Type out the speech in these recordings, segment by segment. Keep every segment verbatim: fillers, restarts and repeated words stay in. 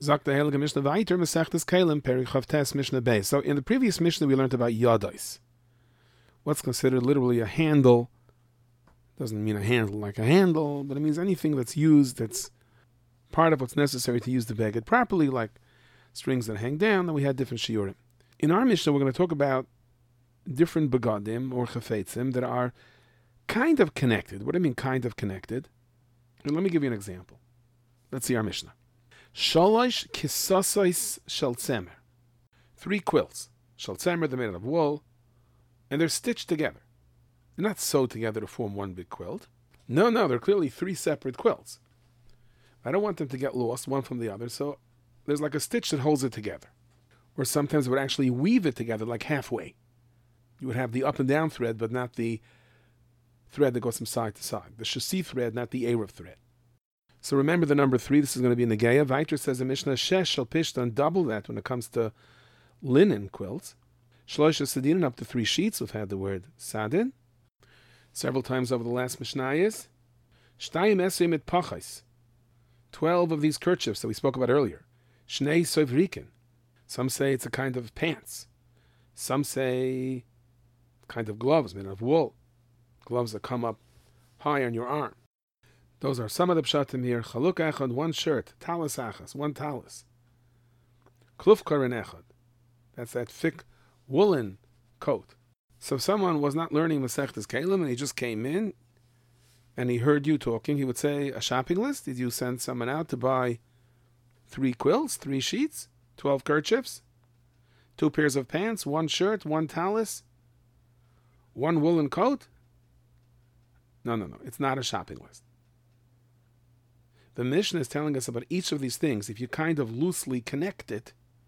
Sagt der Heilige Mishnah weiter, Masechtes Kelim, Perek Chavtes Mishnah Beis. So in the previous Mishnah we learned about Yadais. What's considered literally a handle. Doesn't mean a handle like a handle, but it means anything that's used, that's part of what's necessary to use the beged properly, like strings that hang down, and we had different shiurim. In our Mishnah, we're going to talk about different begadim or chafetzim that are kind of connected. What do I mean kind of connected? And let me give you an example. Let's see our Mishnah. Shalosh kisasais shel tzemer. Three quilts. Shel tzemer, they're made out of wool, and they're stitched together. They're not sewed together to form one big quilt. No, no, they're clearly three separate quilts. I don't want them to get lost one from the other, so there's like a stitch that holds it together. Or sometimes it would actually weave it together like halfway. You would have the up and down thread, but not the thread that goes from side to side. The shasi thread, not the Erev thread. So remember the number three, this is going to be in the Geya. Viter says in Mishnah, Shesh shel pishtan, double that when it comes to linen quilts. Shlosha sadin, up to three sheets. We've had the word sadin several times over the last Mishnayos. Shtayim esrim et pachais. Twelve of these kerchiefs that we spoke about earlier. Shnei sovrikin. Some say it's a kind of pants. Some say kind of gloves made of wool. Gloves that come up high on your arm. Those are some of the pshatim here. Chaluk echad, one shirt. Talis achas, one talis. Kluf karen echad. That's that thick woolen coat. So if someone was not learning Masechtes Kelim and he just came in and he heard you talking, he would say, a shopping list? Did you send someone out to buy three quilts, three sheets, twelve kerchiefs, two pairs of pants, one shirt, one talis, one woolen coat? No, no, no. It's not a shopping list. The Mishnah is telling us about each of these things. If you kind of loosely connect it,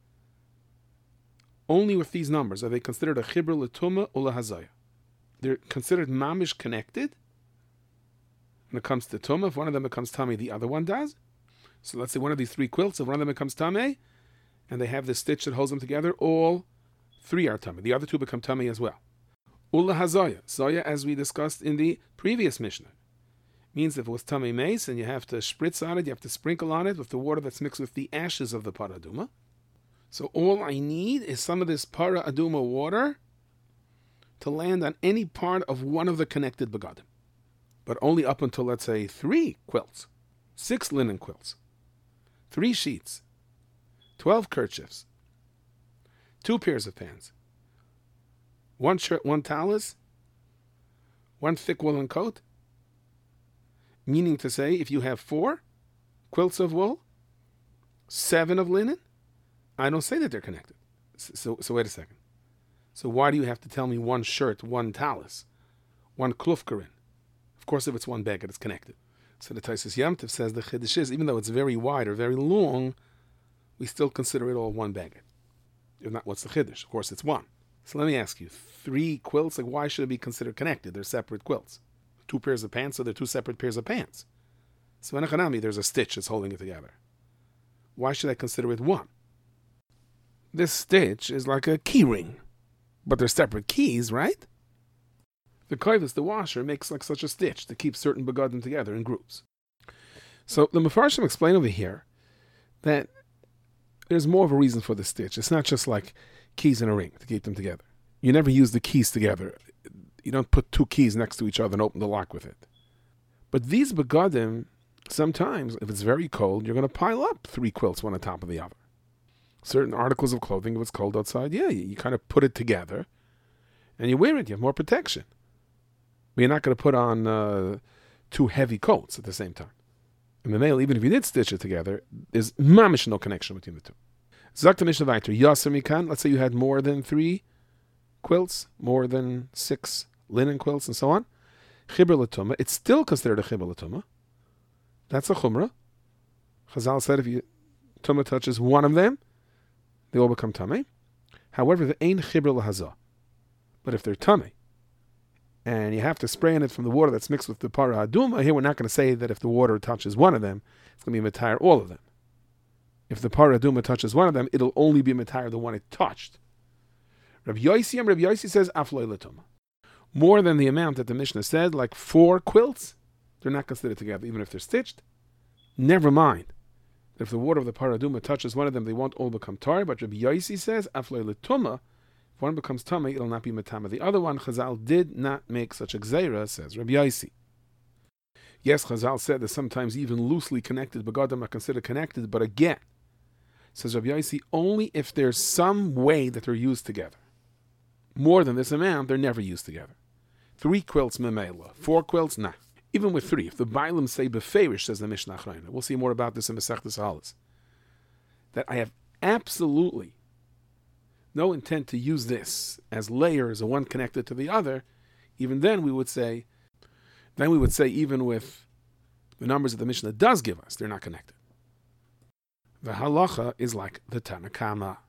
only with these numbers are they considered a chibur l'tumah or l'hazaya. They're considered mamish connected. When it comes to tumah, if one of them becomes tummy, the other one does. So let's say one of these three quilts, if one of them becomes tummy, and they have this stitch that holds them together, all three are tummy. The other two become tummy as well. Ula hazaya. Zaya, as we discussed in the previous Mishnah, means if it was tummy mace and you have to spritz on it, you have to sprinkle on it with the water that's mixed with the ashes of the paraduma. So all I need is some of this para aduma water to land on any part of one of the connected begadim. But only up until, let's say, three quilts, six linen quilts, three sheets, twelve kerchiefs, two pairs of pants, one shirt, one talis, one thick woolen coat. Meaning to say, if you have four quilts of wool, seven of linen, I don't say that they're connected. So, so wait a second. So why do you have to tell me one shirt, one talis, one klufkarin? Of course, if it's one beged, it's connected. So the Taisus Yom Tov says the chiddush is, even though it's very wide or very long, we still consider it all one beged. If not, what's the chiddush? Of course, it's one. So let me ask you, three quilts, like why should it be considered connected? They're separate quilts. Two pairs of pants, so they're two separate pairs of pants. So in a chanami, there's a stitch that's holding it together. Why should I consider it one? This stitch is like a key ring, but they're separate keys, right? The koivus, the washer, makes like such a stitch to keep certain begadim together in groups. So the Mefarshim explain over here that there's more of a reason for the stitch. It's not just like keys in a ring to keep them together. You never use the keys together. You don't put two keys next to each other and open the lock with it. But these begadim, sometimes, if it's very cold, you're going to pile up three quilts one on top of the other. Certain articles of clothing, if it's cold outside, yeah, you, you kind of put it together and you wear it. You have more protection. But you're not going to put on uh, two heavy coats at the same time. In the male, even if you did stitch it together, there's mamish no connection between the two. Zakta Mishnah Vayter, Yasser Mikan, let's say you had more than three quilts, more than six linen quilts, and so on. Chibur l'tumah, it's still considered a chibur l'tumah. That's a chumrah. Chazal said if you tumah touches one of them, they all become tummy. However, the ain chibur l'hazah. But if they're tummy, and you have to spray in it from the water that's mixed with the para aduma, here we're not going to say that if the water touches one of them, it's going to be matayr all of them. If the para aduma touches one of them, it'll only be matayr the one it touched. Rabbi Yosi and Rabbi Yosi says afloy l'tumah. More than the amount that the Mishnah said, like four quilts, they're not considered together, even if they're stitched. Never mind If the water of the paraduma touches one of them, they won't all become tar. But Rabbi Yossi says, afloi letuma, if one becomes tummy, it'll not be matama. The other one, Chazal did not make such a gzeira, says Rabbi Yossi. Yes, Chazal said that sometimes even loosely connected begadim are considered connected, but again, says Rabbi Yossi, only if there's some way that they're used together. More than this amount, they're never used together. Three quilts memela, four quilts, nah. Even with three, if the Bailim say beferish, says the Mishnah Achrayna, we'll see more about this in Masechtas Halas, that I have absolutely no intent to use this as layers of one connected to the other, even then we would say, then we would say even with the numbers that the Mishnah does give us, they're not connected. The halacha is like the Tanakama.